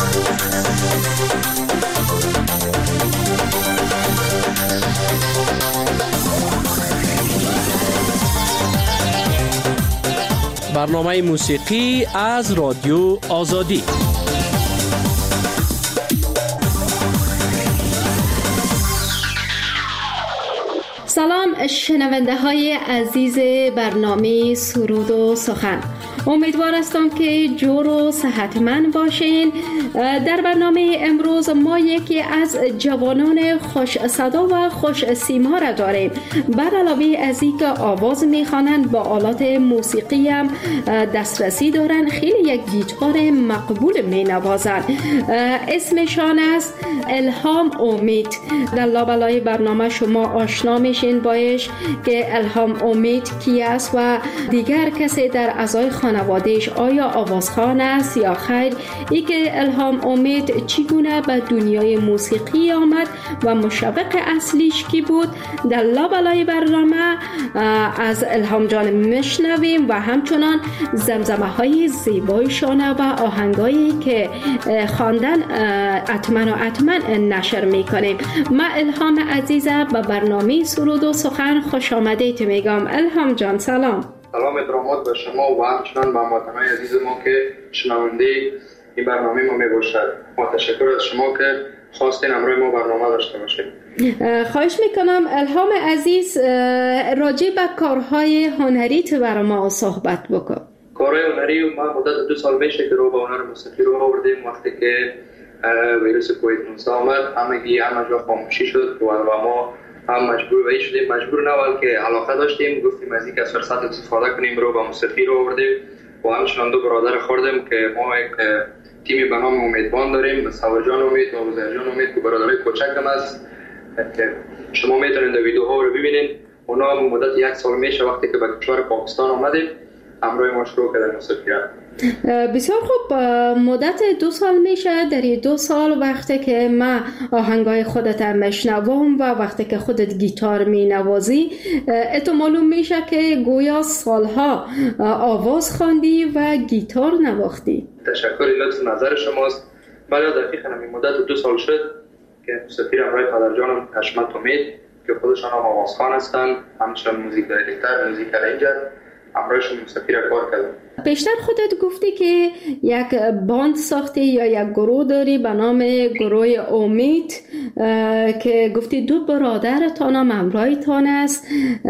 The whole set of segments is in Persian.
برنامه موسیقی از رادیو آزادی. سلام شنونده های عزیز برنامه سرود و سخن، امیدوار هستم که جور و صحتمند باشین. در برنامه امروز ما یکی از جوانان خوش صدا و خوش سیما را داریم. بر علاوه از اینکه آواز میخوانند، با آلات موسیقی هم دسترسی دارند، خیلی یک گیتار مقبول مینوازند. اسمشان است الهام امید. در لابلای برنامه شما آشنا میشین باش که الهام امید کی است و دیگر کسی در اعضای خانوادهش آیا آوازخوان است یا خیر. ای که الهام امید چگونه به دنیای موسیقی آمد و مشوق اصلیش کی بود، در لابلای برنامه از الهام جان میشنویم و همچنان زمزمه های زیبایشان و آهنگایی که خواندن حتما نشر میکنیم. من الهام عزیزه به برنامه سرود و سخن خوش آمدید میگم. الهام جان سلام. سلام ادرامات به شما و همچنان به هموطنان عزیز ما که شنونده این برنامه ما میباشد. ما تشکر از شما که خواستین همراه ما برنامه داشته باشید. خواهش میکنم الهام عزیز راجع به کارهای هنریت برای ما صحبت بکن. کارهای هنری ما مدت 2 سال میشه که رو به هنر موسیقی رو آوردیم. وقتی که ویروس کووید 19 آمد همه جا خاموشی شد و ما هم مجبور شدیم، مجبور نه بلکه علاقه داشتیم، گفتیم از اینکه از فرصت استفاده کنیم رو به موسیقی رو آوردیم و همچنان 2 برادر خوردیم که ما یک تیمی به نام امیدوان داریم، سوارجان امید و عزیزجان امید که برادرای کوچک هم است که شما میتونید در ویدیوها رو ببینید. اونا مدت 1 سال میشه وقتی که به کشور پاکستان آمدیم همراه ما شروع کردن موسیقی. بسیار خوب. مدت 2 سال میشه. در 2 سال وقتی که من آهنگای خودت میشنوم و وقتی که خودت گیتار مینوازی، اتو معلوم میشه که گویا سالها آواز خواندی و گیتار نواختی. تشکر، لطف نظر شماست. بله دقیقاً همین مدت 2 سال شد که موسیقی را همراه پدرجانم حشمت امید که خودشان هم آوازخوان هستند، همچنان موزیک دایرکتر، موزیک ارنجر، همراهشون موسیقی را کار کردم. بیشتر خودت گفتی که یک باند ساختی یا یک گروه داری به نام گروه امید که گفتی 2 برادرتان هم همراهتان است.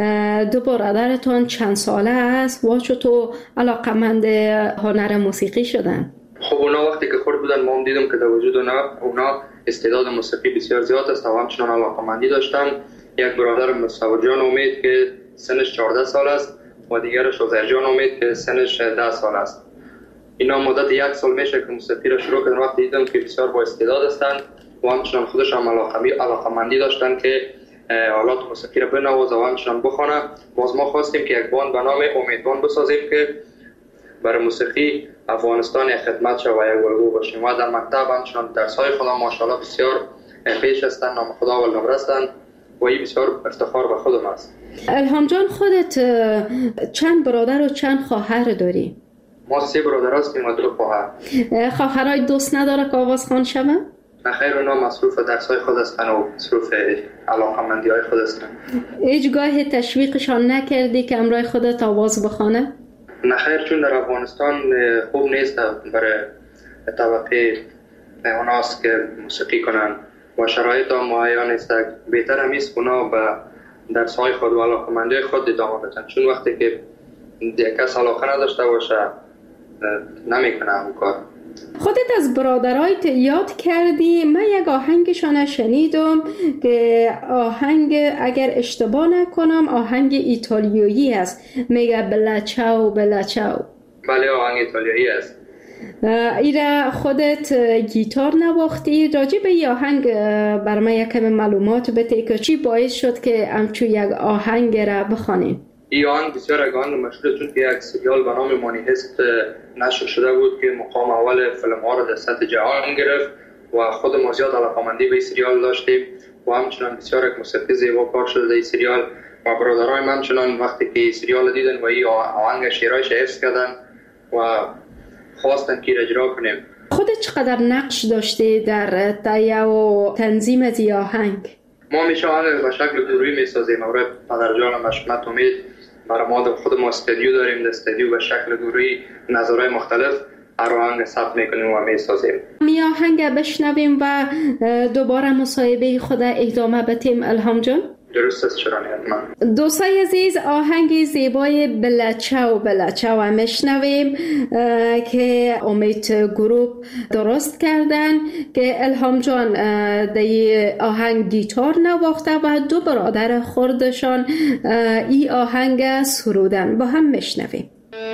2 برادرتان چند ساله است و چطور علاقمند هنر موسیقی شدن؟ خب اونا وقتی که خورد بودن ما هم دیدم که در وجود اونا استعداد موسیقی بسیار زیاد است و همچنان علاقمندی داشتن. یک برادر مصطفی امید که سنش 14 سال است و دیگرش عزیزجان امید که سنش 10 سال است. اینا مدت 1 سال میشه که موسیقی را شروع کردن. وقتی دیدم که بسیار با استعداد هستند و همچنان خودش هم علاقمندی داشتن که آلات موسیقی را بنوازه و همچنان بخوانه، باز ما خواستیم که یک باند به نام امیدوان بسازیم که برای موسیقی افغانستان خدمت شود و یک الگو باشیم. و در مکتب همچنان درس‌های خدا ماشاءالله بسیار پیش هستند، نام خدا اول هستند و این بسیار افتخار به خودم است. الهام جان خودت چند برادر و چند خواهر داری؟ ما 3 برادر هستیم و 2 خواهر. خواهرای دوست نداره که آوازخوان شوند؟ نخیر، اونا مصروف درس‌های خود هستند و مصروف علاقه‌مندی‌های خود هستند. هیچگاه تشویقشان نکردی که همراه خودت آواز بخوانه؟ نخیر، چون در افغانستان خوب نیست برای طبقه اوناست که موسیقی کنن و شرایط هم مهیا نیست. بهتر هم است اونا به درس‌های خود و علاقه‌مندی خود ادامه بدن، چون وقتی که کس علاقه نداشته باشه نمیکنه اون کار. خودت از برادرایت یاد کردی. من یک آهنگشان شنیدم که آهنگ اگر اشتباه نکنم آهنگ ایتالیایی است، میگه بلا چاو بلا چاو. بله آهنگ ایتالیایی است. ایره خودت گیتار نواختی. راجع به این آهنگ بر من یک کم معلومات بده که چی باعث شد که همچون یک آهنگ را بخوانیم؟ این آهنگ بسیار اگان مشهور چون که یک سریال به نام مانی هست نشر شده بود که مقام اول فیلم ها را در سطح جهان گرفت و خود ما زیاد علاقه‌مندی به این سریال داشتیم و همچنان بسیار یک موسیقی زیبا کار شده در این سریال و برادرای من همچنان وقتی که سریال دیدن و این آهنگ شعرهایش حفظ کردن و خواستن که اجرا کنیم خودت چقدر نقش داشته در تهیه و تنظیم از این آهنگ؟ ما میشه آهنگ به شکل گروهی میسازیم. برای پدرجان مشمت امید برای ما خود ما استودیو داریم. در استودیو به شکل گروهی نظرهای مختلف هر آهنگ ثبت میکنیم و میسازیم. می آهنگ بشنویم و دوباره مصاحبه خود ادامه بدیم. الهام جان درست است، چرا نه؟ حتما. دوستای عزیز، آهنگ زیبای بلچاو بلچاو میشنویم که امید گروپ درست کردن که الهام جان در آهنگ گیتار نواخته و دو برادر خردشان ای آهنگ سرودن. با هم میشنویم.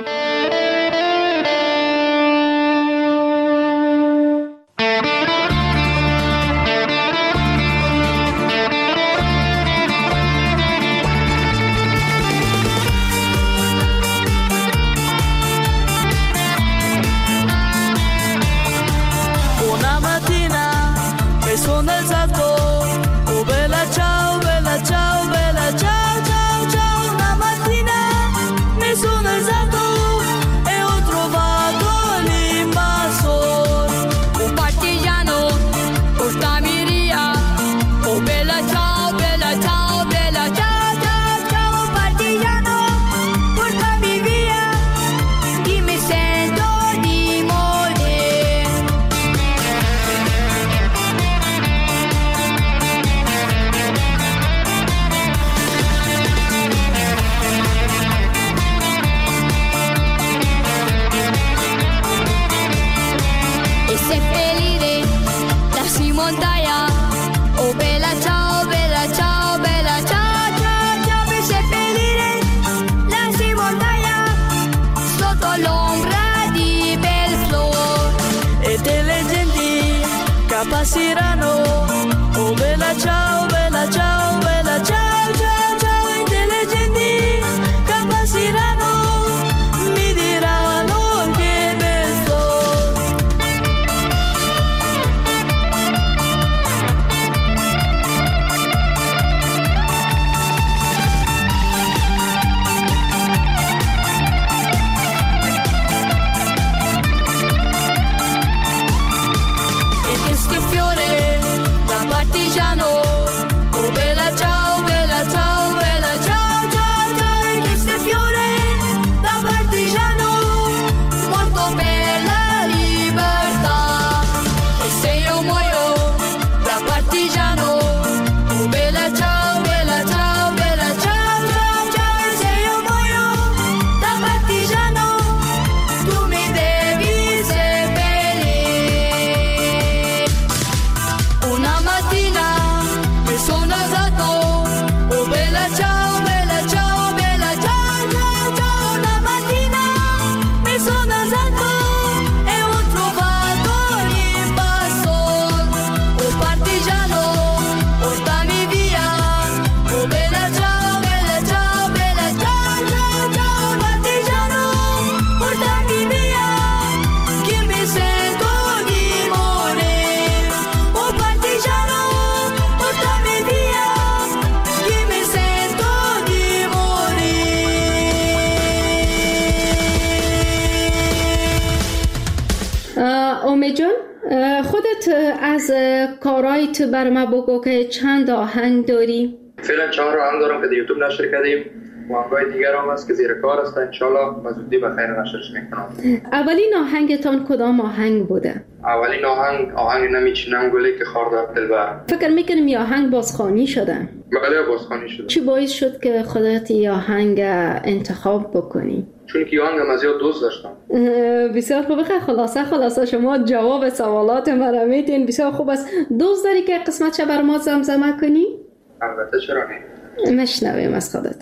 امید جان، خودت از کارایت بر ما بگو که چند آهنگ داری؟ فعلا 4 آهنگ دارم که در یوتیوب نشر کردیم. آهنگای دیگر هم هست که زیر کار هست، انشالله زودی بخیر نشرش میکنم. اولین آهنگتان کدام آهنگ بوده؟ اولین آهنگ نمیچینم گلی که خاردار دلبر. فکر میکنم این آهنگ بازخوانی شده؟ بله بازخوانی شده. چی باعث شد که خودت این آهنگ انتخاب بکنی؟ چون که آهنگ از زیاد دوست داشتم. بسیار خوبه. خلاصه شما جواب سوالات مرا میدین. بسیار خوب است. دوست داری که قسمتش بر ما زمزمه کنی؟ البته، چرا نه؟ مشنویم از خودت.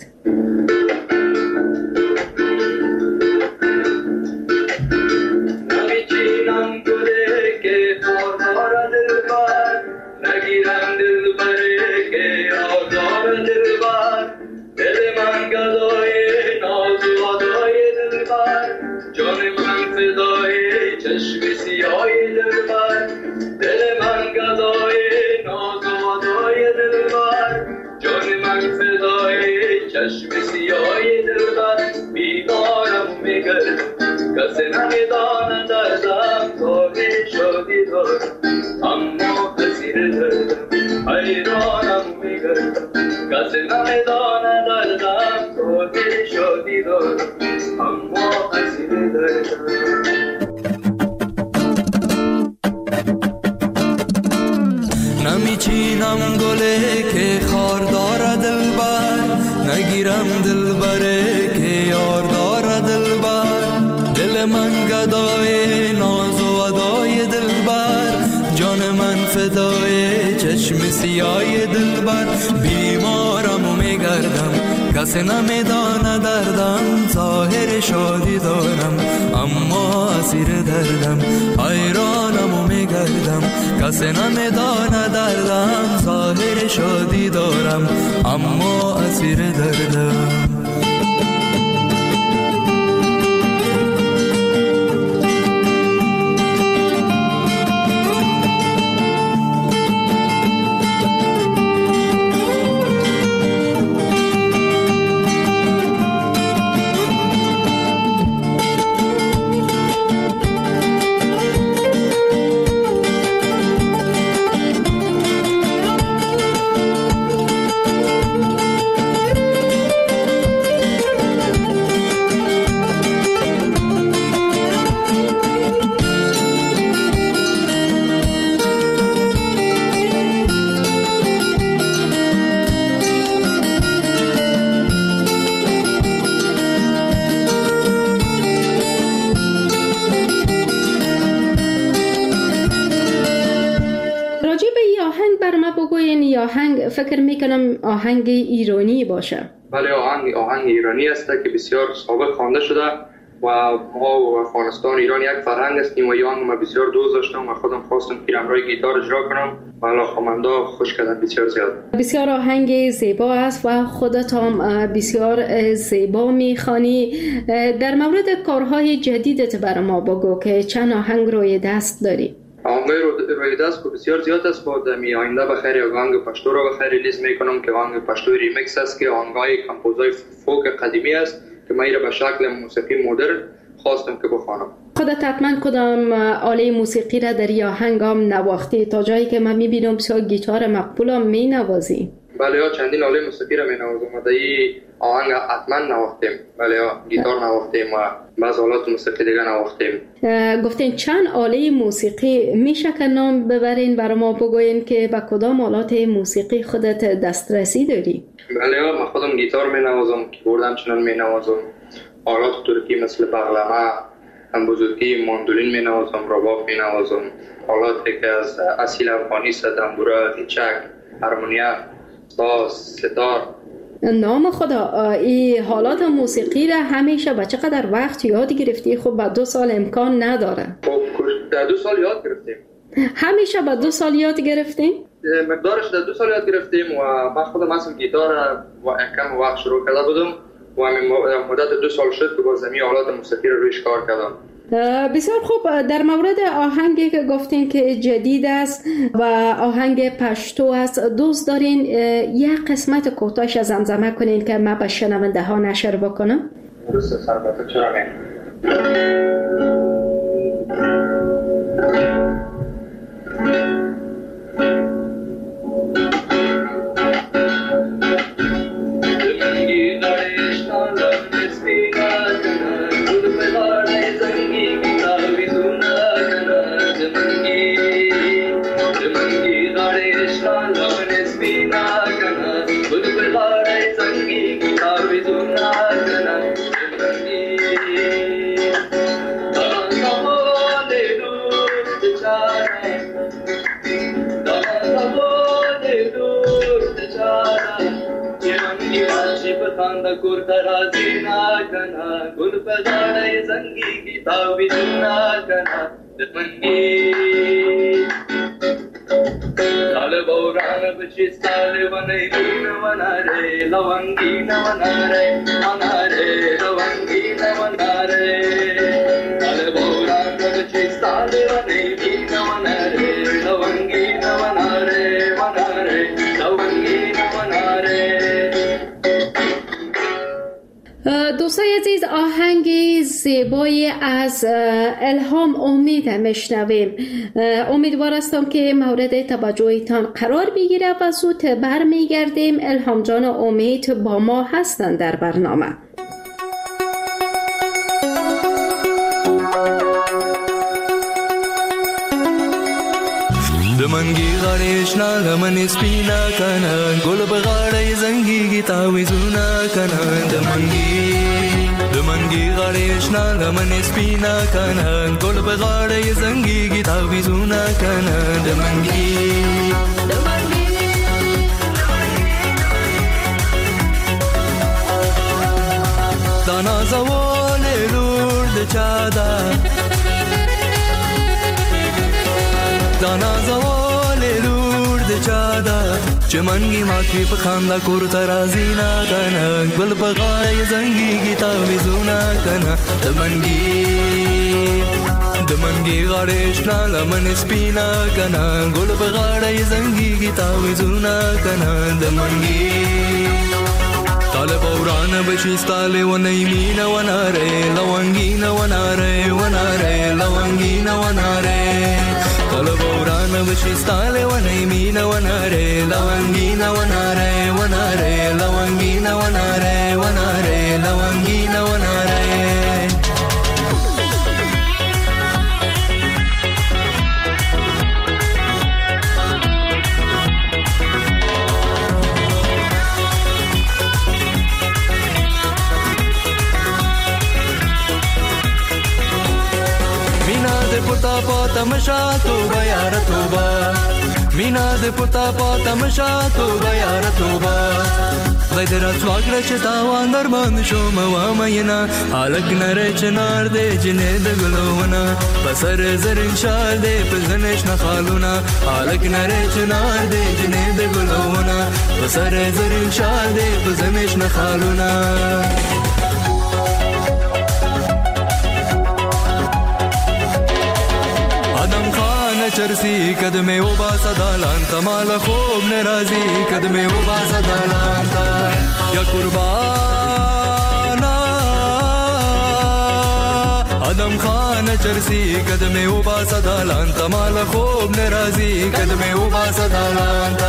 نمیچینم گله که خاردار دلبر، نگیرم دلبره که آزار دلبر. دل من گدای ناز و ادای دلبر، جان من فدای چشم سیاه دلبر. دل من گدای ناز و ادای دلبر، جان من فدای چشم سیاه کسی نمیدانه دردم ظاهر شادی دارم اما اسیر دردم نمیچینم گله که خار داره دلبر نگیرم دلبره که یار داره دلبر دل من گدای ناز و ادای دلبر جان من فدای چشم سیای دلبر بیمارم و میگردم کسی نمیدانه دردم ظاهر شادی دارم اما اسیر دردم حیرانم و میگردم کسی نمیدانه دردم ظاهر شادی دارم اما اسیر دردم آهنگ فکر میکنم آهنگ ایرانی باشه. بله آهنگ ایرانی است که بسیار سابق خوانده شده و ما و افغانستان ایران یک فرهنگ هستیم و این آهنگ ما بسیار دوست داشتم و خودم خواستم که روی گیتار اجرا کنم و الان خواننده خوش کردن بسیار زیاد. بسیار آهنگ زیبا است و خودت هم بسیار زیبا میخوانی. در مورد کارهای جدیدت برای ما بگو که چند آهنگ روی دست داری؟ آهنگای روی دست که بسیار زیاد است. با دمی آینده بخیر آهنگ پشتو را بخیر ریلیز میکنم که آهنگ پشتو ریمیکس است که آهنگای کمپوزای فوک قدیمی است که من را به شکل موسیقی مدرن خواستم که بخوانم. خودت حتما کدام آله موسیقی را در این آهنگ هم نواختی؟ تا جایی که من میبینم بسیار گیتار مقبول هم مینوازی. بله چندین آله موسیقی را مینوازم و در این آهنگ حتما نواختیم. بله گیتار نواختیم و بعض آلات موسیقی دیگه نواختیم. گفتین چند آله موسیقی میشه که نام ببرین برای ما بگوین که با کدام آلات موسیقی خودت دسترسی داری؟ بله من خودم گیتار مینوازم، کیبورد همچنان مینوازم، آلات ترکی مثل بغلمه، بزرگی ماندولین مینوازم، رباب مینوازم، آلاتی که از اصیل افغانی است، دنبوره، هیچک، هارمونیا، ساز، ستار. نام خدا، این حالات موسیقی را همیشه با چقدر وقت یاد گرفتی؟ خب با 2 سال امکان نداره. خب در 2 سال یاد گرفتیم. همیشه با 2 سال یاد گرفتیم؟ مقدارش در 2 سال یاد گرفتیم و من خودم اصلا گیتار و کم وقت شروع کرده بودم و مدت 2 سال شد که با زمین آلات موسیقی رو رویش کار کردم. بسیار خوب. در مورد آهنگی که گفتین که جدید است و آهنگ پشتو است، دوست دارین یک قسمت کوتاهش زمزمه کنین که من به شنونده ها نشر بکنم؟ درسته البته، چرا نه. دوستای عزیز، آهنگ زیبایی از الهام امید میشنویم. امیدوار هستم که مورد توجهتان قرار بگیره و زود برمیگردیم. الهام جان و امید با ما هستند در برنامه. دمنگی غاریش نالمن سپینا کنن گل بغاړی زنگی تاویزونا کنن دمنگی غاریش نالمن سپینا کنن گل بغاړی زنگی تاویزونا کنن دمنگی دانا زوال لور د چادا دانا زوال لور د چادا چمنگی ماکی پخاندا کور ترازی نا کنا گل بغای زنگی کی تاویزونا کنا دمنگی غاریش نا لمن سپینا کنا گل بغای زنگی کی تاویزونا کنا دمنگی طالب اوران بشیستاله و نیمین و ناره لونگین و ناره لونگین و ناره طالب اوران بشیستاله و نیمین و ناره لونگین و ناره لونگین و ناره لونگین و ناره पुता तमशा तोबा यार तोबा मीना दे पुता तमशा तोबा यार तोबा वैदरा स्वागत चतावा नरमान शोमवा मयना अलग नरे चनार दे जिने दगलोवना बसर जरिन शाल दे पजनश नखालुना अलग नरे चनार दे जिने दगलोवना बसर जरिन शाल दे पजनश नखालुना चरसी कदमे उबा सदालांता माला खूब नराजी कदमे उबा सदालांता या कुर्बाना आदम खान चरसी कदमे उबा सदालांता माला खूब नराजी कदमे उबा सदालांता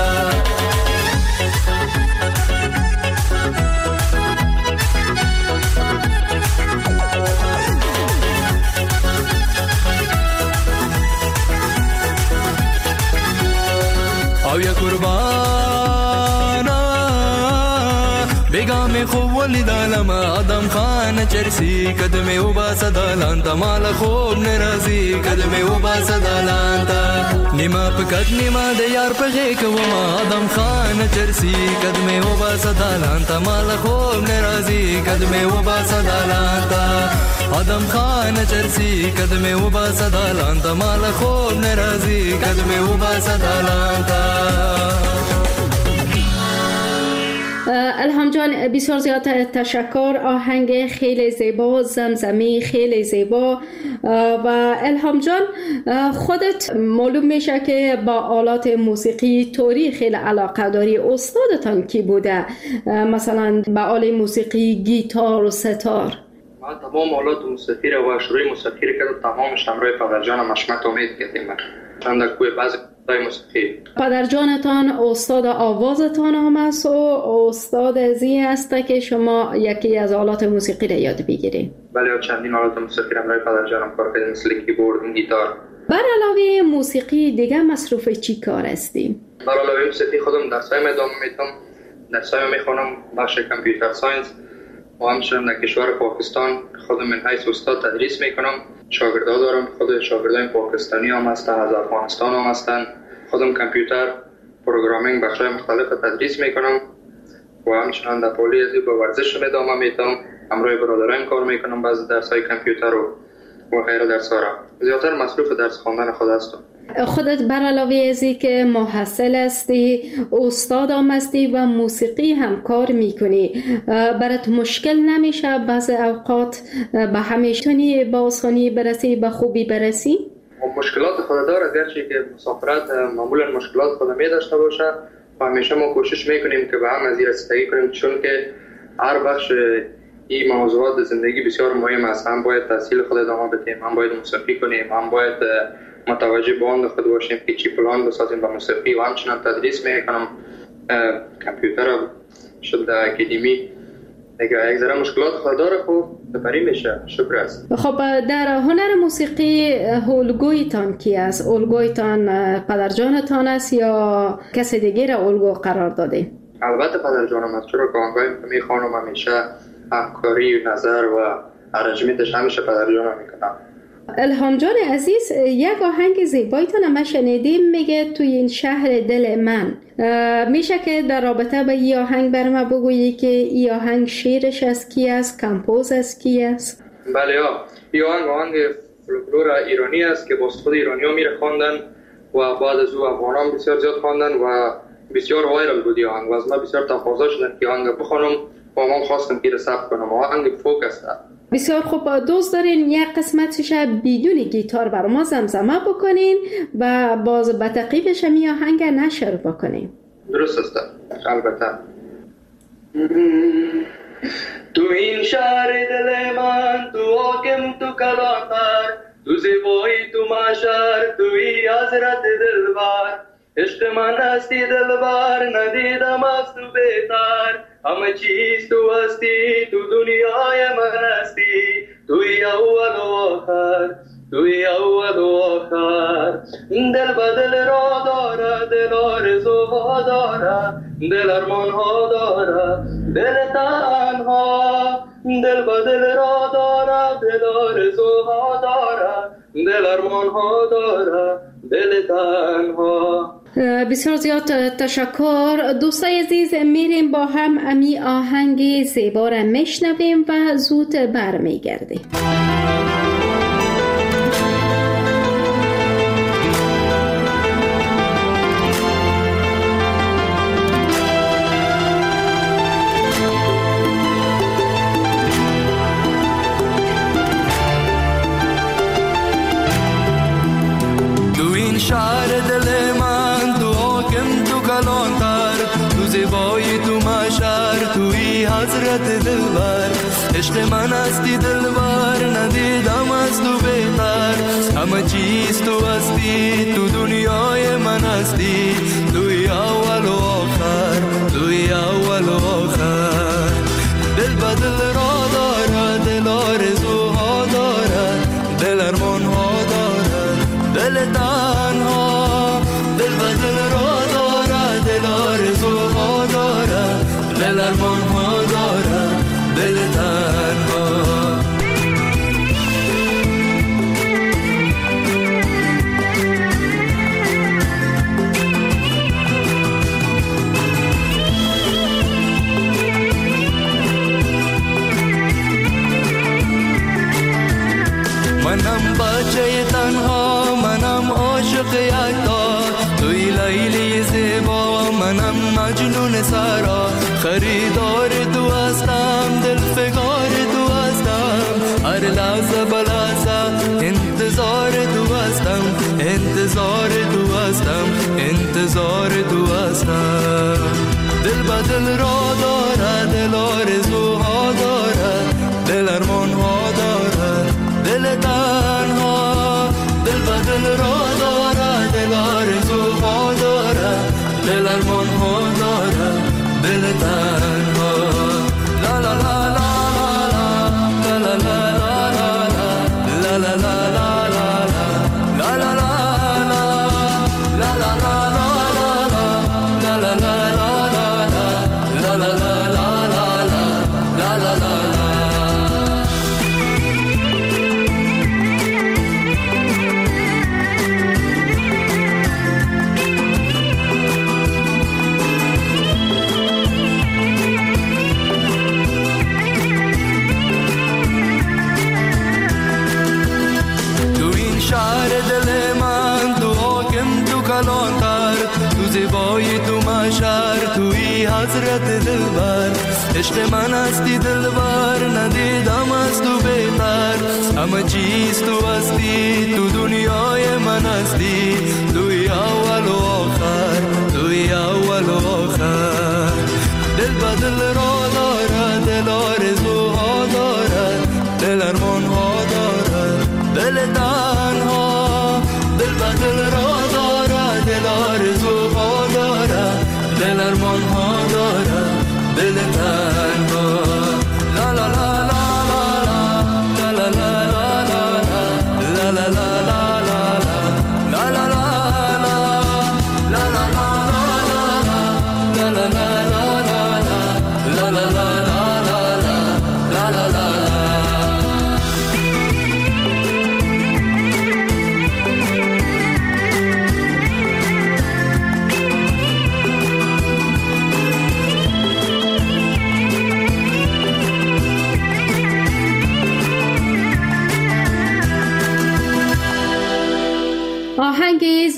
या कुर्बाना बेगा में खूब वलिदालम आदम खान चरसी कदमे उबा सदालांता माला खूब नराजी कदमे उबा सदालांता निमा पकद निमा दे यार पगे कवमा आदम खान चरसी कदमे उबा सदालांता माला खूब नराजी कदमे उबा सदालांता आदम खान चरसी कदमे उबा सदालांता माला खूब नराजी कदमे उबा सदालांता الهام جان بسیار زیاد تشکر. آهنگ خیلی زیبا، زمزمی خیلی زیبا. و الهام جان خودت معلوم میشه که با آلات موسیقی طوری خیلی علاقه داری. استادتان کی بوده؟ مثلا با آلات موسیقی گیتار و ستار. من تمام آلات موسیقی و شروع موسیقی کردم، تمامش همراه پدرجانم حشمت امید کردیم. چند کوی بعضی موسیقی. پدرجانتان استاد آوازتان هم است و استاد ازی است که شما یکی از آلات موسیقی را یاد بگیرید. بله، چندین آلات موسیقی را برای پدرجانم کار کردیم، مثل کیبورد، گیتار. بر علاوه موسیقی دیگه مصروف چی کار هستیم؟ بر علاوه موسیقی خودم درسایم ادامه میدم. درسایم میخوانم بخش کامپیوتر ساینس و همچنین در کشور پاکستان خودم من حیث استاد تدریس میکنم. شاگردان دارم، خود شاگردان پاکستانی هم هستن، از افغانستان هم هستن. خودم کامپیوتر پروگرامینگ بخشای مختلف تدریس میکنم و همچنان در پولی ازی با ورزش ادامه میدم. همراه برادران کار میکنم بعضی درسای کامپیوتر و غیره درس‌ها را. زیادتر مصروف درس خواندن خود هستم. خودت بر علاوه ازی که محصل هستی، استاد هم هستی و موسیقی هم کار میکنی، برات مشکل نمیشه بعضی اوقات به همیشتونی با آسانی برسی، به خوبی برسی؟ مشکلات خود داره، گرچه که مسافرت معمولا مشکلات خود می داشته باشه و همیشه ما کوشش میکنیم که به هم از این رسیدگی کنیم، چون که هر بخش این موضوعات زندگی بسیار مهم است. هم باید تحصیل خود ادامه بدیم، هم باید موسیقی کنیم، هم باید متوجه به آن خود باشیم که چی پلان بسازیم به موسیقی و همچنان تدریس میکنم. کامپیوتر شد در اکادمی دیگه یک ذره مشکلات خود داره، خب بپری میشه. شکر است. خب در هنر موسیقی الگویتان کی است؟ الگویتان پدرجانتان است یا کسی دیگه را الگو قرار داده؟ البته پدرجانم است، چرا که آنگاهی که میخوانم همیشه همکاری و نظر و ارنجمنتش همیشه پدرجانم میکنم. الهام جان عزیز، یک آهنگ زیبایتان ما شنیدیم میگه توی این شهر دل من. میشه که در رابطه به این آهنگ بر ما بگویی که این آهنگ شعرش از کی است، کمپوز از کی است؟ بله این آهنگ فولکلور ایرانی است که باز خود ایرانی ها میره خواندن و بعد از او افغانان بسیار زیاد خواندن و بسیار وایرال بود این آهنگ و از ما بسیار تقاضا شدن که آهنگ بخوانم و من خواستم که ثبت کنم. آهنگ فوک است. بسیار خوب. دوست دارین یک قسمتش بدون گیتار بر ما زمزمه بکنین و باز به تعقیبش می آهنگ نشر بکنین. درست است. البته. تو این شهر دل من، تو حاکم، تو کلانتر، تو زیبایی، تو معشر، توی حضرت دلبر. عشق من هستی دلبر، ندیدم از تو بهتر. همه چیز تو هستی، تو دنیای من هستی. توی اول و آخر، توی اول و آخر. دل به دل را داره، دل آرزوها داره، دل ارمانها داره، دل تنها. دل به دل را داره، دل آرزوها داره، دل ارمانها داره، دل تنها. بسیار زیاد تشکر. دوستای عزیز، میریم با هم امی آهنگ زیبا را میشنویم و زود برمیگردیم. تو این شهر دل من، تو حاکم، تو کلانتر، تو زیبایی، تو معشر، توی حضرت دلبر. عشق من هستی دلبر، ندیدم از تو بهتر. همه چیز تو هستی، تو دنیای من هستی. توی اول و آخر، توی اول و آخر. دل به دل را داره، دل آرزوها داره، دل ارمانها داره، دل تنها. دل به دل را داره، دل آرزوها داره، دل ارمانها داره، دل تنها. منم بچه تنها، منم عاشق یکتا. توی لیلی زیبا، منم مجنون سرا. خریدار تو هستم، دل فکار تو هستم. هر لحظه بلحظه انتظار تو هستم، انتظار تو هستم، انتظار تو هستم. دل به دل را داره، دل آرزوها داره، دل ارمانها داره، دل تنها. دل به دل را داره، دل آرزوها داره، دل ارمانها داره، دل تنها. لا لا لا لا لا لا لا لا لا لا لا لا حضرت دلبر. عشق من هستی دلبر، ندیدم از تو بهتر. همه چیز تو هستی، تو دنیای من هستی. توی اول و آخر، توی اول و آخر. دل به دل را داره، دل آرزوها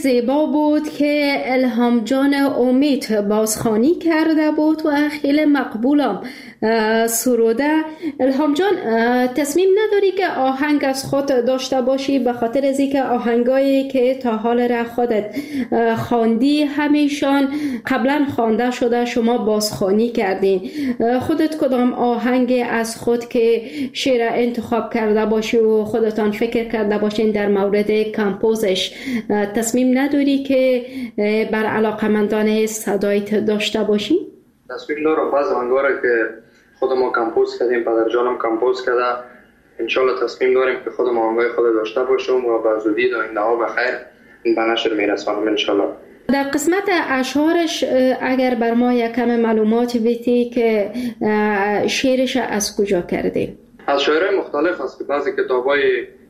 زیبا بود که الهام جان امید بازخوانی کرده بود و خیلی مقبولم سروده. الهام جان، تصمیم نداری که آهنگ از خود داشته باشی؟ به خاطر از اینکه آهنگایی که تا حال را خودت خواندی همیشان قبلا خوانده شده، شما بازخوانی کردین. خودت کدام آهنگ از خود که شعر انتخاب کرده باشی و خودتان فکر کرده باشین در مورد کمپوزش تصمیم نداری که بر علاقمندان صدایت داشته باشی؟ تصمیم دارم بعض آهنگا که خودمون کمپوز کردیم، پدر جانم کمپوز کرده. انشالله تصمیم داریم که خودمون آهنگای خود داشته باشیم و به زودی در آینده ها بخیر به نشر میرسانم انشالله. در قسمت اشعارش اگر بر ما یکم معلومات بیتی که شعرش از کجا کردی؟ از شاعرای مختلف است که بعضی کتابای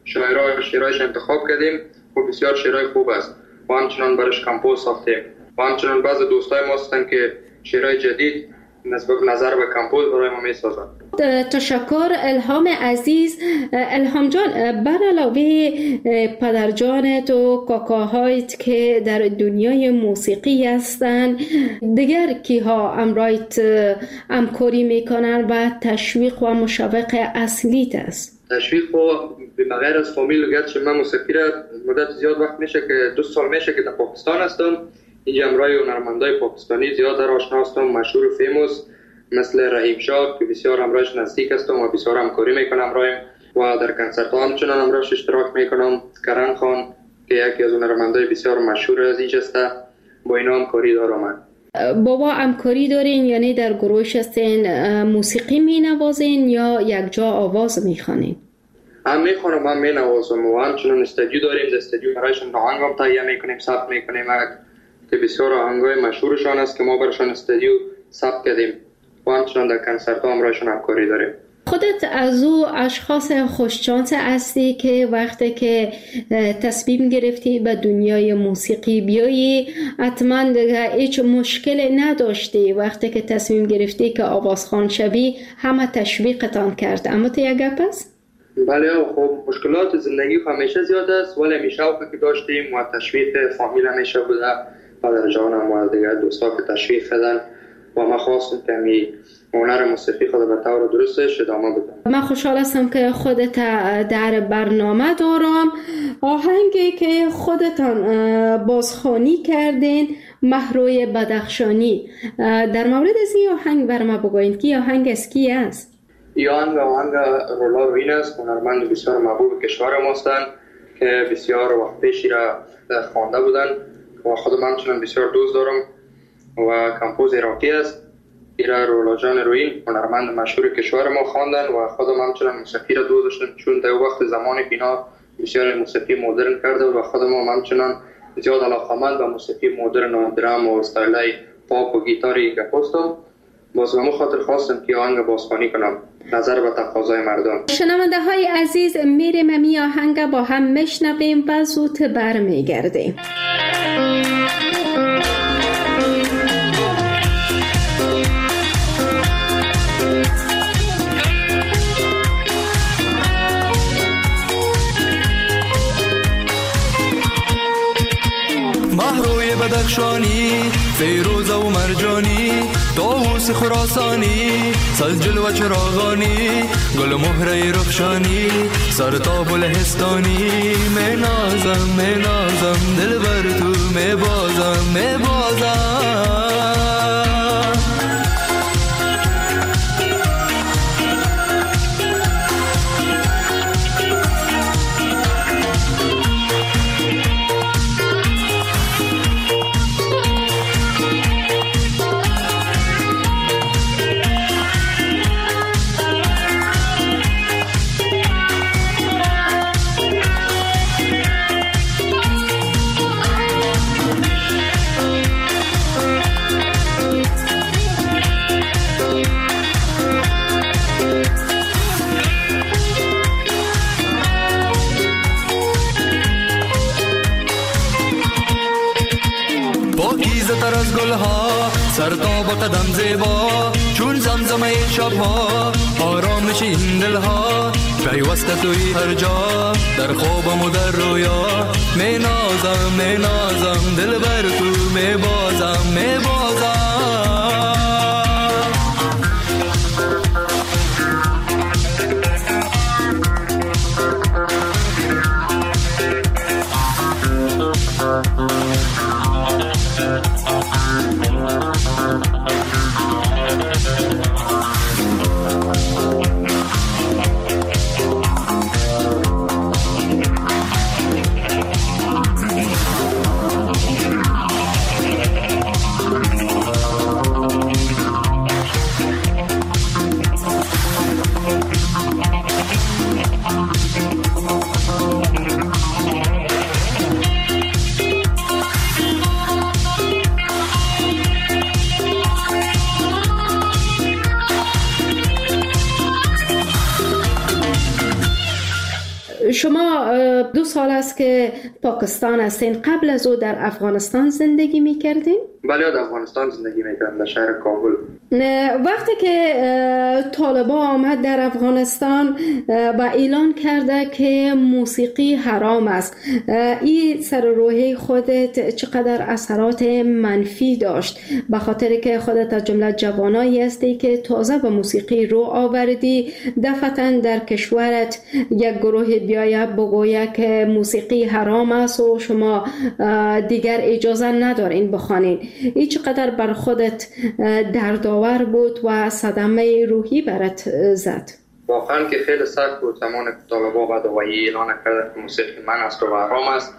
شعرایش انتخاب کردیم و بسیار شعرهای خوب است و همچنان برش کمپوز ساختیم و همچنان بعضی دوستای ما هستن که شعرهای جدید نظر به کمپوز برای ما میسازن. تشکر الهام عزیز. الهام جان، بر علاوه پدر جانت و کاکاهایت که در دنیای موسیقی هستن، دیگر کیها امرایت همکاری میکنن و تشویق و مشوق اصلیت است؟ تشویق و بغیر از فامیل گرچه من موسیقی را مدت زیاد وقت میشه که 2 سال میشه که در پاکستان هستم. اینجا امرای هنرمندای پاکستانی زیاد در آشنا هستم، مشهور و فیموس مثل رحیم شاه که بسیار امرایش نزدیک هستم و بسیار همکاری میکنم امرایم و در کنسرت ها همچنان امرایش اشتراک میکنم. کرن خان که یکی از هنرمندای بسیار مشهور از اینجا است، با اینا همکاری دارم. بابا همکاری دارین، یعنی در گروهش هستین موسیقی مینوازین یا یک جا آواز میخوانین؟ هم میخوانم هم مینوازم و همچنان استودیو داریم. در استودیو برایشون آهنگ هم تهیه میکنیم، ثبت میکنیم که بسیار آهنگای مشهورشان است که ما برایشون استودیو ثبت کردیم و همچنان در کنسرت ها هم برایشون همکاری داریم. خودت از او اشخاص خوششانس هستی که وقتی که تصمیم گرفتی به دنیای موسیقی بیایی حتما دیگه هیچ مشکل نداشتی؟ وقتی که تصمیم گرفتی که آوازخوان شوی همه تشویقتان کرد، اما تو یک گپ است؟ بله خب مشکلات زندگی همیشه زیاد است ولی همیشه که داشتیم و تشویق فامیل همیشه بوده، پدر جانم و دیگر دوستا که تشویق کردن و ما خواستم که هنر موسیقی خود به طور درستش ادامه بدم. من خوشحال هستم که خودت در برنامه دارم. آهنگی که خودتان بازخوانی کردین، مهروی بدخشانی، در مورد از این آهنگ بر ما بگوین که آهنگ از کی است؟ این آهنگ رولا روین است، هنرمند بسیار محبوب کشور ما هستند که بسیار وقت پیشی را خوانده بودن و خودم همچنان بسیار دوست دارم و کمپوز عراقی است. ایرا رولا جان روین هنرمند مشهور کشور ما خواندن و خودم همچنان موسیقی را دوست داشتم چون در وقت زمانی که اینا بسیار موسیقی مدرن کرده و خودم همچنان زیاد علاقه‌مند به موسیقی مدرن و درام و استایلای پاپ و گیتاری گپستم. باز به خاطر خواستم که آهنگ بازخوانی کنم نظر به تقاضای مردم. شنونده های عزیز، میریم می آهنگ با هم میشنویم و زود برمیگردیم. مهروی بدخشانی، فیروزه و مرجانی، طاووس خراسانی، سلجل و چراغانی، گل مهره رخشانی، سرتاب و لهستانی. می نازم دل بر تو می بازم از گلها سرتاب قدم زیبا چون زمزمه شبها آرامش این دلها پیوسته توی هر جا، در خوابم و در رویا، می نازم دل بر تو می بازم شما 2 سال است که پاکستان هستین. قبل از او در افغانستان زندگی میکردین؟ بله، در افغانستان زندگی میکردم، در شهر کابل. وقتی که طالبان آمد در افغانستان و اعلان کرده که موسیقی حرام است، این سر روحی خودت چقدر اثرات منفی داشت؟ به خاطر که خودت از جمله جوانایی هستی که تازه به موسیقی رو آوردی، دفعتاً در کشورت یک گروه بیایه بگویه که موسیقی حرام است و شما دیگر اجازه ندارین بخوانین. این چقدر بر خودت دردآور بود و صدمه روحی برات زد؟ واقعا که خیلی سخت بود زمان که طالبان بعد اعلان کرده که موسیقی من است و حرام است.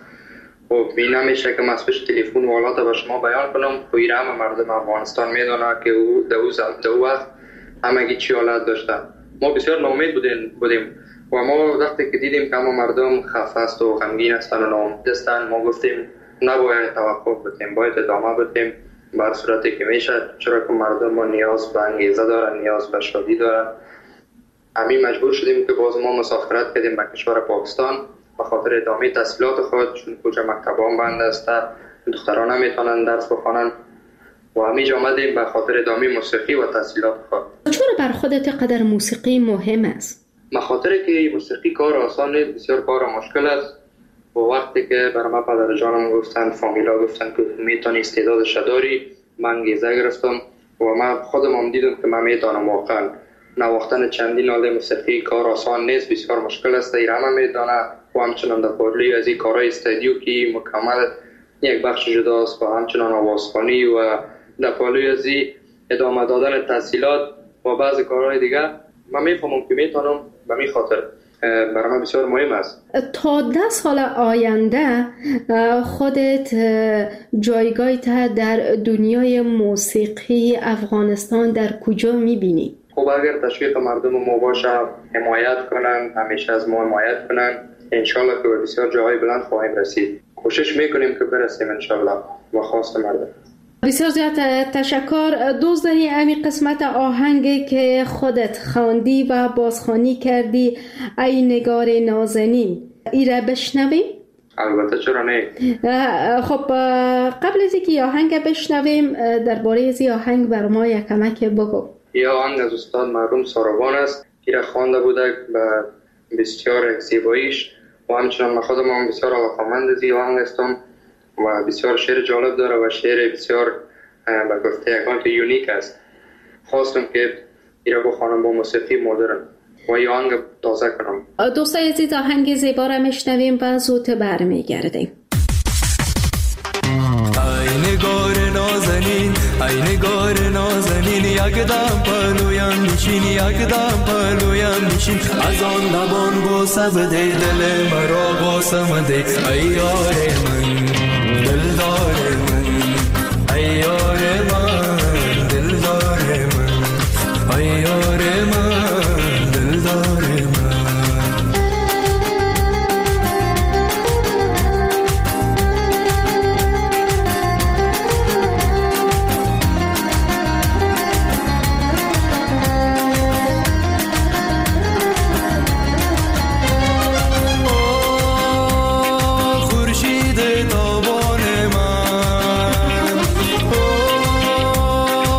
و می نمیشه که مسئول تلفن و حالات به شما بیان کنم. خیلی همه مردم افغانستان میدونه که دو وقت همگی چی حالت داشتن. ما بسیار ناامید بودیم و ما وقتی که دیدیم که همه مردم خفه است و غمگین هستن و ناامید هستن، ما گفتیم نباید توقف بدیم، باید ادامه بدیم بر صورتی که میشه، چرا که مردم ما نیاز به انگیزه دارن، نیاز به شادی دارن. همین مجبور شدیم که باز ما مسافرت کردیم به کشور پاکستان به خاطر ادامه تحصیلات خود، چون کجا مکتبان بند است، دختران نمیتونن درس بخونن و همینجا آمدیم به خاطر ادامه موسیقی و تحصیلات خود. چرا بر خودت قدر موسیقی مهم است؟ به خاطر که موسیقی کار آسان نیست، بسیار کار مشکل است. و وقتی که برای من پدر جانم گفتن، فامیلا گفتن که میتونی استعدادش داری، من انگیزه گرفتم و من خودم دیدم که من میتونم. واقعا نواختن چندین ناله موسیقی کار آسان نیست، بسیار مشکل است. ایران میدونه و همچنان در پارلی از این کارهای استودیو که مکمل یک بخش جداست و همچنان آوازخوانی و در پارلی از این ادامه دادن تحصیلات و بعضی کارهای دیگه من میفهمم که میتونم. به می خاطر برای من بسیار مهم است. تا 10 سال آینده خودت جایگاهت در دنیای موسیقی افغانستان در کجا میبینی؟ خب اگر تشویق مردم ما باشه، حمایت کنن، همیشه از ما حمایت کنن، انشالله که بسیار جاهای بلند خواهیم رسید. کوشش میکنیم که برسیم انشالله و خواست مردم. بسیار زیاد تشکر. دوست داری همین قسمت آهنگی که خودت خواندی و بازخوانی کردی، ای نگار نازنین، ایره بشنویم؟ البته چرا نه. خب قبل از اینکه آهنگ بشنویم درباره از آهنگ بر ما یک کمک بگو. این آهنگ از استاد مرحوم ساروان است که خوانده بوده به بسیار زیباییش و همچنان من خودم بسیار علاقه‌مند از این آهنگ هستم و بسیار شعر جالب داره و شعر بسیار به گفته یکان که یونیک است. خواستم که ایره بخوانم با موسیقی مدرن و این آهنگ تازه کنم. دوستای عزیز، آهنگ زیبا را میشنویم و زود برمیگردیم. ای نگار نازنین، ای نگار نازنین، یک دم پلویم میشین، یک دم پلویم میشین، از آن لبان بوسه بده، دل مرا بوسه بده، ای یار من، دلدار من، ای یار من، دلدار من، ای یار من، دلدار من.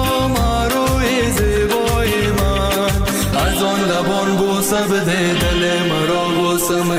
بده دل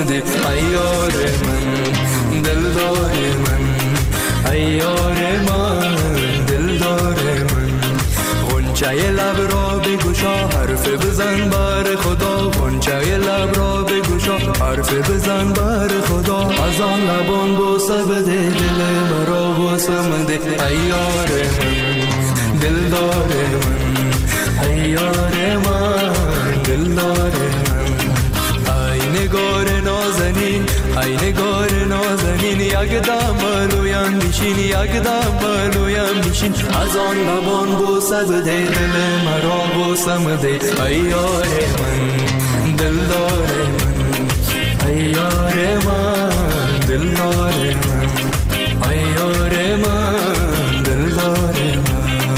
آمده ای یار من دلدار من ای یار من دلدار من غنچه لب را بگشا حرف بزن بر خدا غنچه لب را بگشا حرف بزن بر خدا از آن لبان بوسه بده دل مرا بوسه مده ای یار من دلدار من ای یار من دلدار من ای نگار نازنین ای نگار نازنین یک دم بلویم بشین یک دم بلویم بشین از آن لبان بوسه بده دل مرا بوسه مده ای یار من دلدار من ای یار من دلدار من ای یار من دلدار من.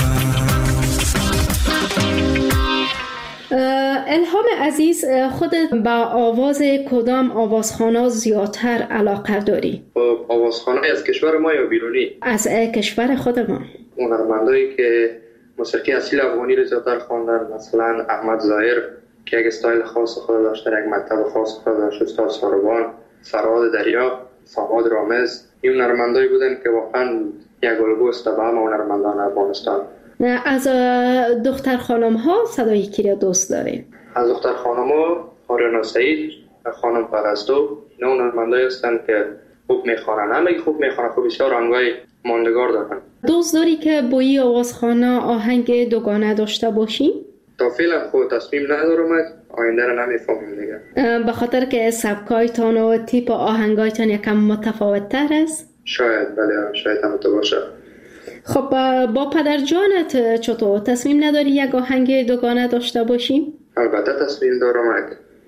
الهام عزیز، خودت با آواز کدام آوازخوان‌ها زیادتر علاقه داری؟ آوازخوان‌ها از کشور ما یا بیرونی؟ از کشور خودمان. هنرمندایی که موسیقی اصیل افغانی رو زیادتر خواندن، مثلا احمد ظاهر که یک استایل خاص خود داشته، یک مکتب خاص خود داشته، استاد ساروان، فرهاد دریا، فواد رامز، این هنرمندایی بودن که واقعا یک الگو است به همه هنرمندان افغانستان. از دختر خانم ها صدای کی را دوست دارین؟ از دختر خانم ها آریانا سعید، خانم پرستو، نه هنرمندایی هستند که خوب میخوانن. همه خوب میخوانن، خوب بسیار آهنگای ماندگار دارن. دوست داری که با این آوازخوان‌ها آهنگ دوگانه داشته باشی؟ تا فعلا خود تصمیم ندارم، آینده رو نمیفهمیم دیگه. به خاطر که سبکایتان و تیپ آهنگایتان یکم متفاوت تر است؟ شاید، بله شاید هم تو باشه. خب با پدر جانت چطور؟ تصمیم نداری یک آهنگ دوگانه داشته باشیم؟ البته تصمیم دارم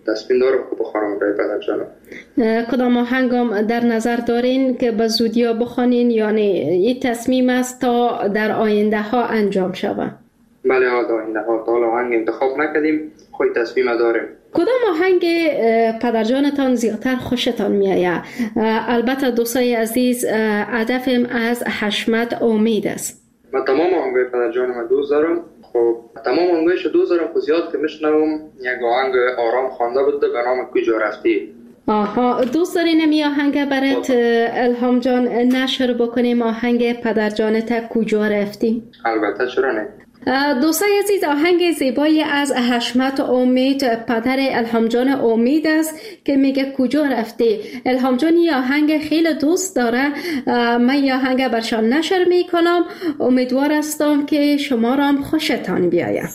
که بخوانم برای پدر جانم. کدام آهنگم در نظر دارین که به زودی بخوانین یا نه؟ این تصمیم است تا در آینده ها انجام شود؟ بله در آینده ها، تا آهنگ انتخاب نکردیم، خود تصمیم داریم. کدام آهنگ پدر جانتان زیادتر خوشتان میآید؟ البته دوستای عزیز، هدفم از حشمت امید است. من تمام آهنگای پدر جانم دوست دارم. خب تمام آهنگایش دوست دارم، خب زیاد که میشنوم یک آهنگ آرام خوانده بود به نام کجا رفتی. آها، دوست داری نمی آهنگ برات الهام جان نشر بکنیم؟ آهنگ پدر جانت کجا رفتی؟ البته، چرا نه. دوستای عزیز، آهنگ زیبایی از حشمت امید پدر الهام جان امید است که میگه کجا رفتی. الهام جان این آهنگ خیلی دوست داره. من این آهنگ برشان نشر میکنم. امیدوار هستم که شما را هم خوشتان بیاید.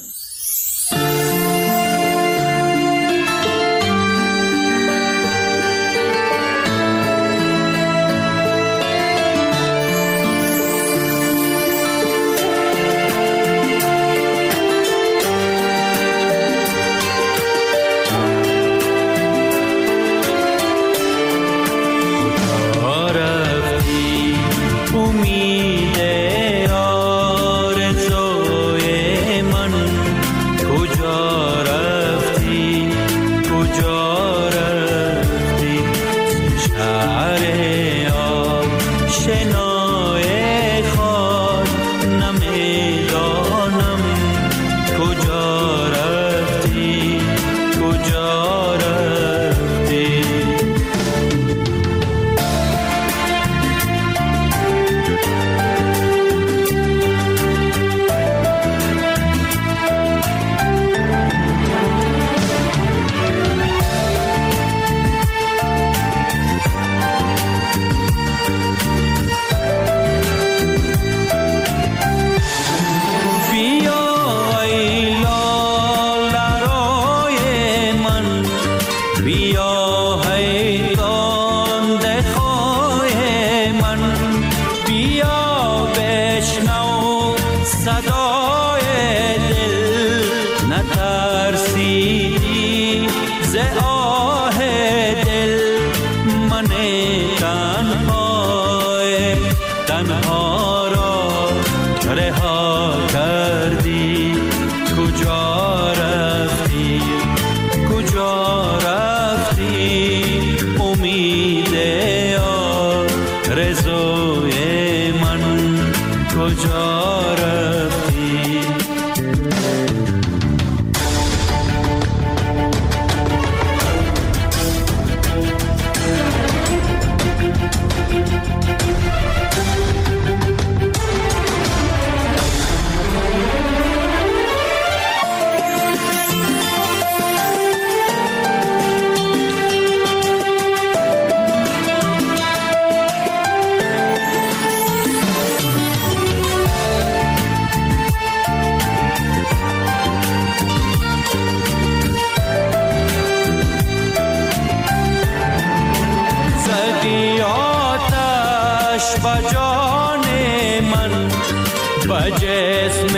جسم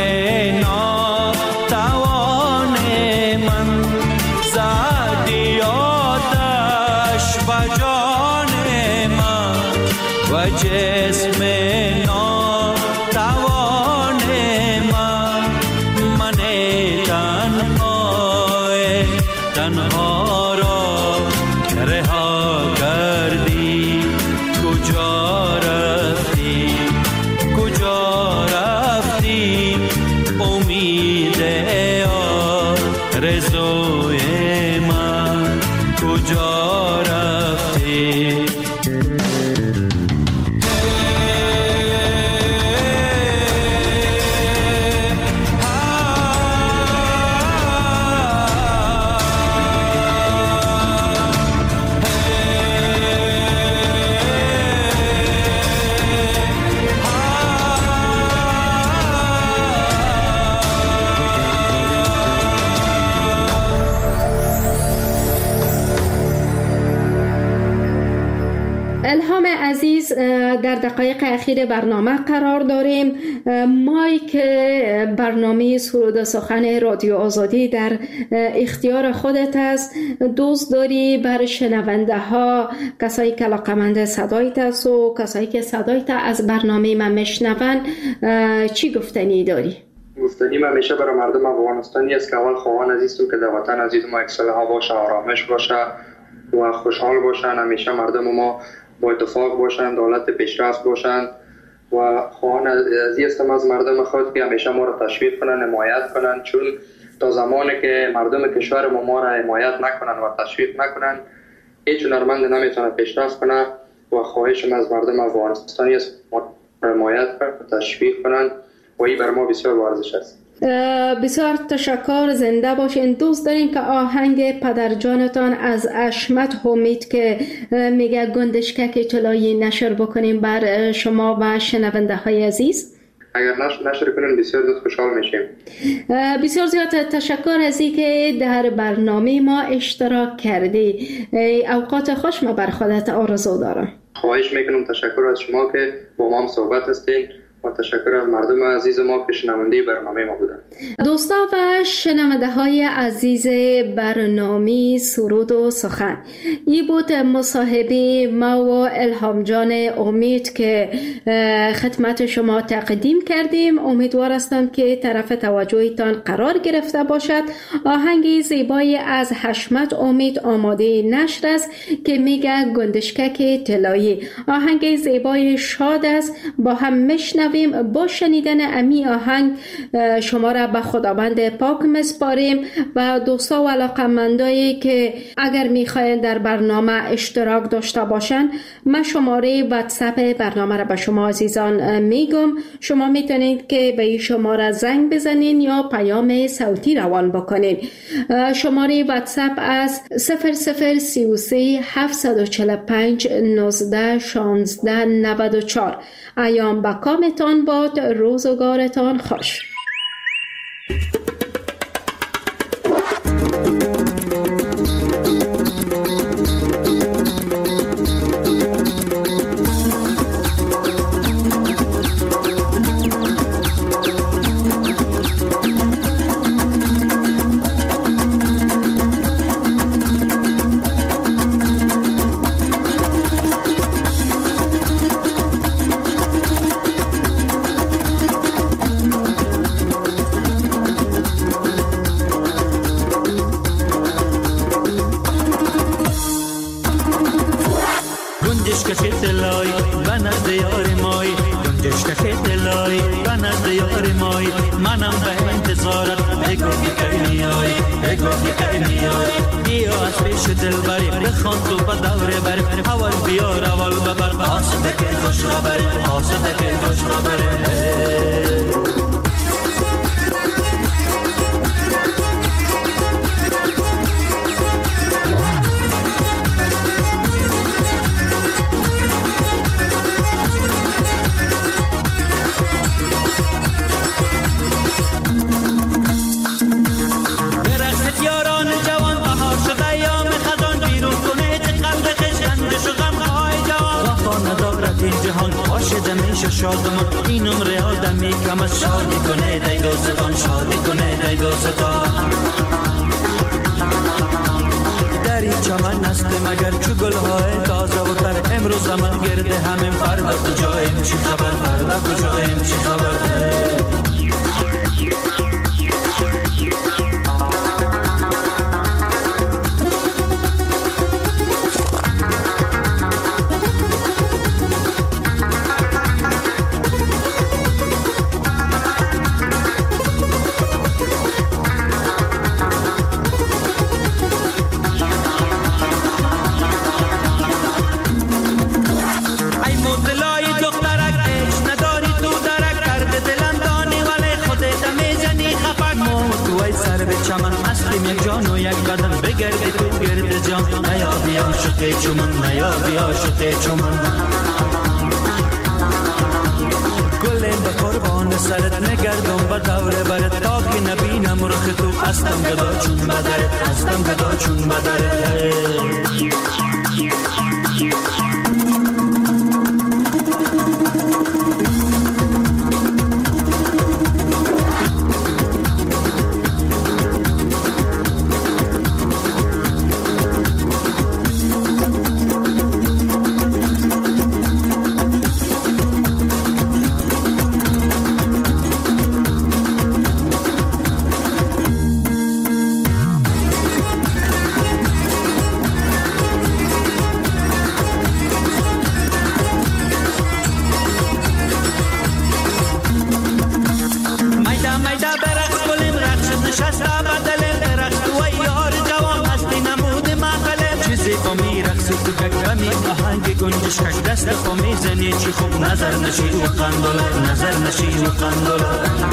ناتوان من زدی آتش به جان من و جسم ناتوان من تنها را رها کردی کجا رفتی امید آرزوی من کجا رفتی الهام عزیز، در دقایق اخیر برنامه قرار داریم. مایک برنامه سرود و سخن رادیو آزادی در اختیار خودت است. دوست داری بر شنونده ها، کسایی که علاقه‌مند صدایت است و کسایی که صدایت از برنامه من میشنون، چی گفتنی داری؟ گفتنی من همیشه برای مردم افغانستانی است که اول خواهان عزیزم که در وطن عزیز ما اکسلها باشه، آرامش باشه و خوشحال باشن. همیشه مردم ما با اتفاق باشند، دولت پیشرفت باشند و خواهان عزیز هم از مردم خود که همیشه ما را تشویق کنند، حمایت کنند، چون تا زمانی که مردم کشور ما را حمایت نکنند و تشویق نکنند، هیچ هنرمند نمیتونه پیشرفت کنه و خواهشم از مردم افغانستانی است ما حمایت کنند، تشویق کنند و این بر ما بسیار ارزش است. بسیار تشکر، زنده باشین. دوست دارین که آهنگ پدرجانتان از اشمت حمید که میگه گندشکک طلایی نشر بکنیم بر شما و شنونده های عزیز؟ اگر نشر کنین بسیار زیاد خوشحال میشیم. بسیار زیاد تشکر از اینکه در برنامه ما اشتراک کردی. اوقات خوش ما بر خودت آرزو دارم. خواهش میکنم، تشکر از شما که با ما هم صحبت هستین و تشکر از مردم عزیز ما که شنونده برنامه ما بودن. دوستا و شنونده های عزیز برنامه سرود و سخن، این بود مصاحبه ما و الهام جان امید که خدمت شما تقدیم کردیم. امیدوار هستم که طرف توجهتان قرار گرفته باشد. آهنگ زیبایی از حشمت امید آماده نشر است که میگه گندشکک طلایی. آهنگ زیبای شاد است، با هم میشنویم. با شنیدن امی آهنگ شما را به خداوند پاک میسپاریم و دوستا و علاقه‌مندایی که اگر میخواین در برنامه اشتراک داشته باشن، من شماره واتساپ برنامه را به شما عزیزان میگم. شما میتونید که به این شماره زنگ بزنین یا پیام صوتی روان بکنین. شماره واتساپ از 0033 745 19 16 94. ایام با کامتان باد، روزگارتان خوش. شادمان این عمر آدمی کم از شادی کنه دی دوستان شادی کنه دی دوستان در این چمن است مگر چو گلهای تازه و تر امروز زمان گرده همین فردا کجاییم چی خبر فردا کجاییم چی خبر چومن نیابی عاشق چومن گلیم به قربان سرت نگردم به دوره برت تا که نبینم رخ تو هستم گدا چون بدرت هستم گدا چون بدرت نظر نشی و قندل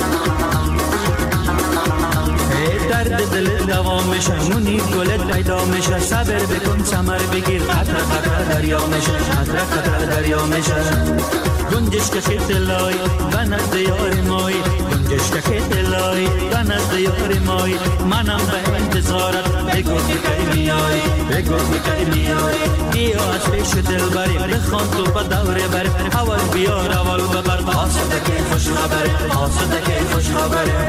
درد دل دوام میشه منی گلت پیدا میشه صبر بکن ثمر بگیر قطره دریا میشه قطره دریا میشه گنجش که دلای بنز دیار مای گنجش که دلای بنز دیار مای منم به انتظارت بگو کی میای بیا از پیش دل بری بخوان تو به دوره بری اول بیار اول ببر آسوده که خوش خبره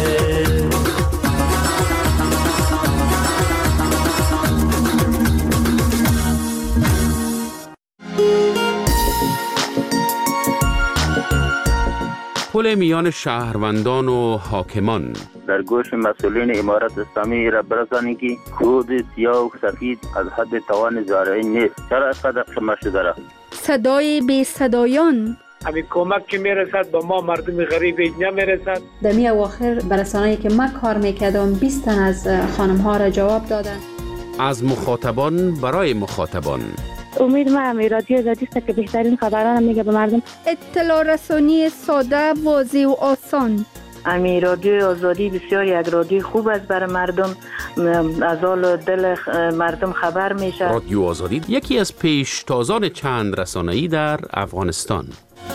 پل میان شهروندان و حاکمان. در گوش مسئولین امارت اسلامی را برسانید که خود سیاه و سفید از حد توان زارعی نیست. چرا اینقدر شمار شده را؟ صدای بی صدایان. همین کمک که میرسد با ما مردم غریب نمیرسد. دمی اواخر برسانه‌ای که من کار میکردم 20 تن از خانم ها را جواب دادن. از مخاطبان برای مخاطبان. امید ما رادیو آزادی است که بهترین خبران میگه به مردم. اطلاع رسانی ساده، واضح و آسان. رادیو آزادی بسیار یک رادیو خوب است برای مردم، از حال دل مردم خبر میشه. رادیو آزادی یکی از پیشتازان چند رسانه‌ای در افغانستان.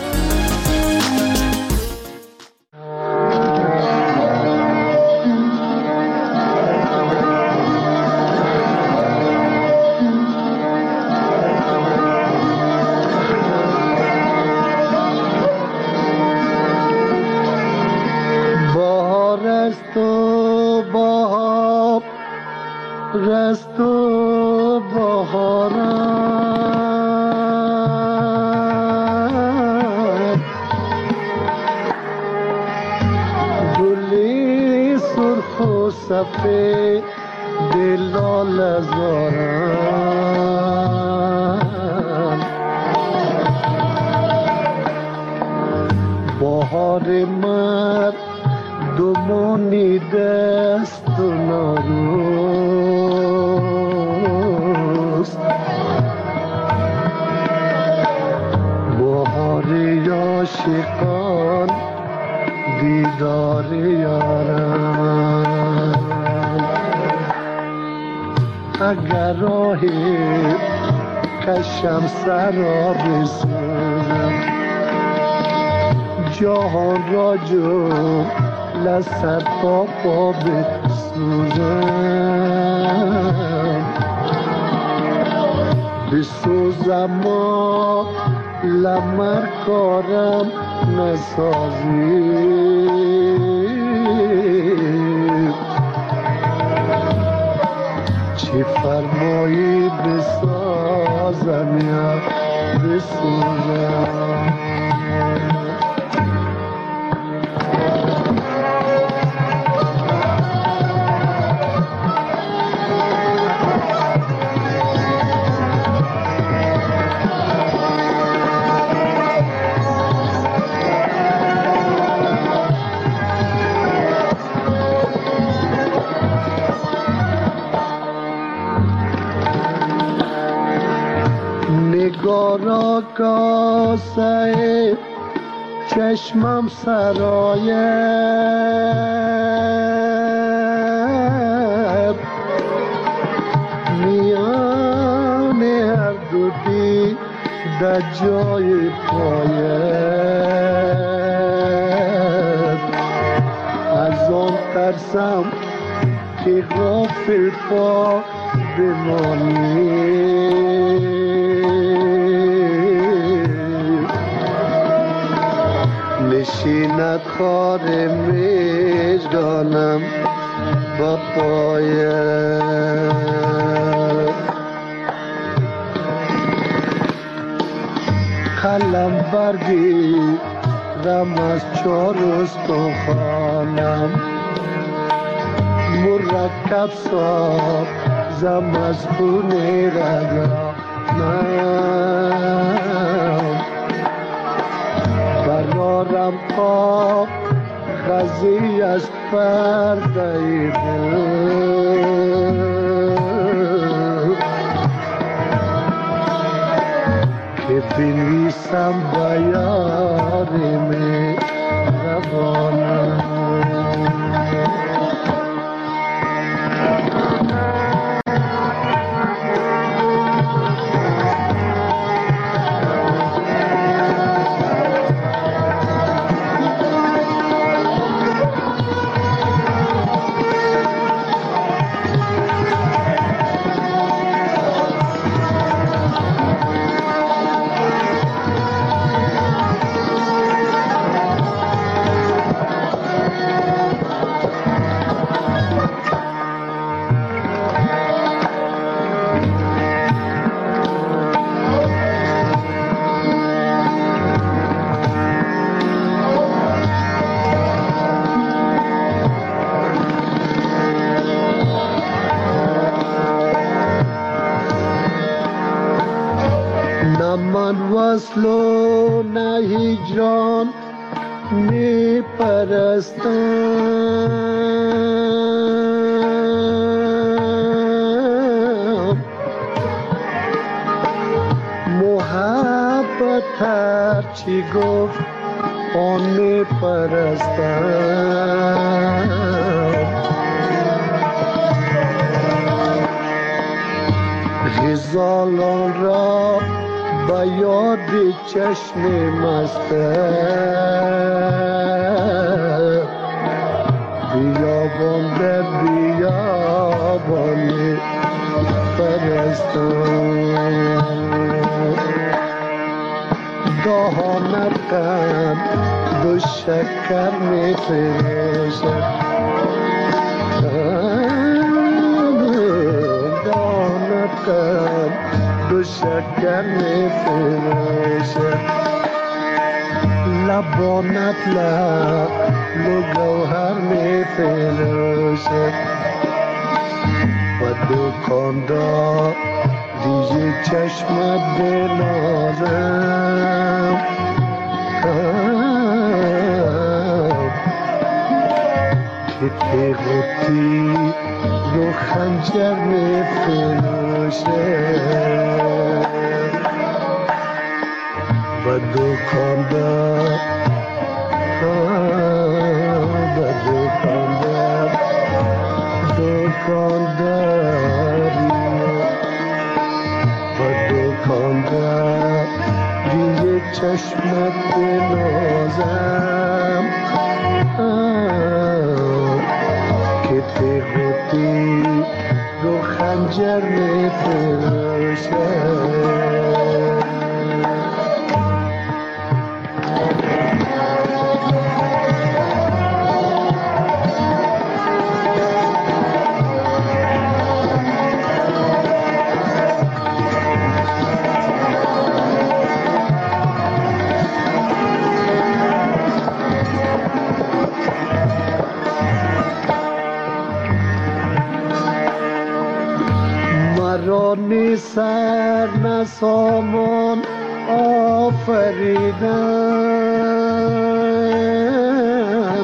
اگر راه کشم سرا بسوزم جهان را جمله سر تا پا بسوزم بسوزم ما لمر کارم نسازی چی فرمایی بسازم یا بسوزم نگارا کاسه چشمم سرایت میان هر دو دی در جای پایت از آن ترسم که غافل پا بمانی نشیند خار مژگانم با پایت قلم بردی رم از چار استخوانم مرکب سازم از خون رگانم برارم پاک خزی از پرده دل که بنویسم با یار مهربانم من وصل و نه هجران می پرستم محبت هر چی گفت آن می پرستم غزالان را با یاد چشم مستت بیابان در بیابان پرستم دهانتم دو شکر می فرشد دهانتم دو شکر می فرشد لبانت لعل و گوهر می فرشد و دکاندار دیگه چشمت بنازم که تیغ و تیر رو خنجر می فرشد و دکاندار دیگه چشمت بنازم که تیغ و تیر رو خنجر میفرشد سامان آفریدم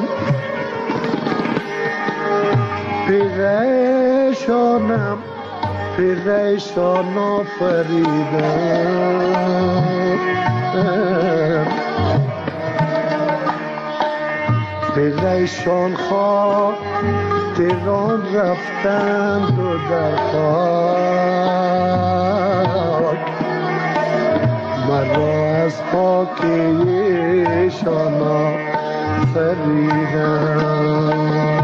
پریشانم پریشان آفریدم پریشان خاطران رفتند و در خاک مرا از خاک ایشان آفریدم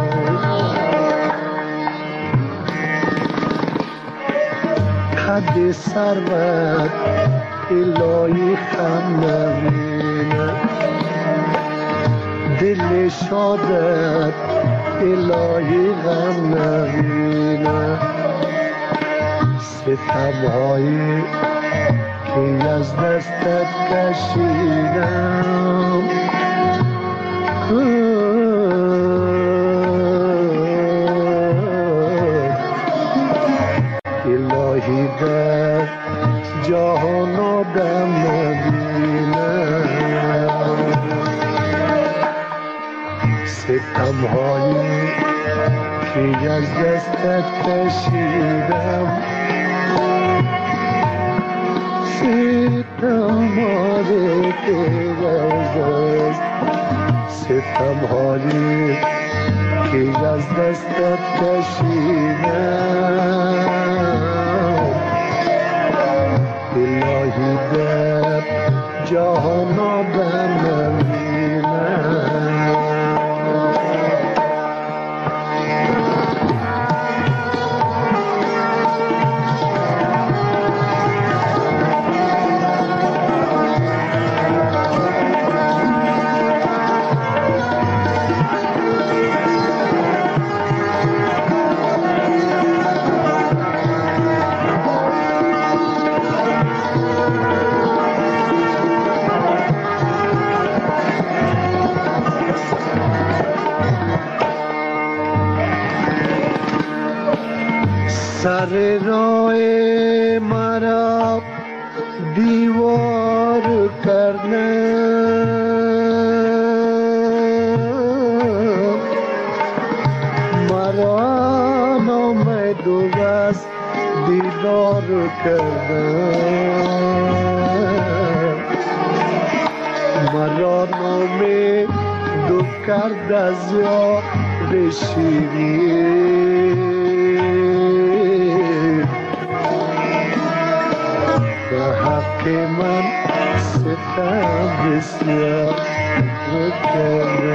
قد ثروت الهی خم نبینم دل شادت الهی غم نبینم ستمهایی که از دستت کشیدم الهی در جهان آدم نبینم ستمهایی که از دستت کشیدم ستمهایی که ستمهایی که از دستت کشیدم الهی در جهان آدم نبینم سر راه مرا دیوار کردن مرا نامید و بس دیدار کردن مرا نامید و کرد از یار شیرین حق من ستم بسیار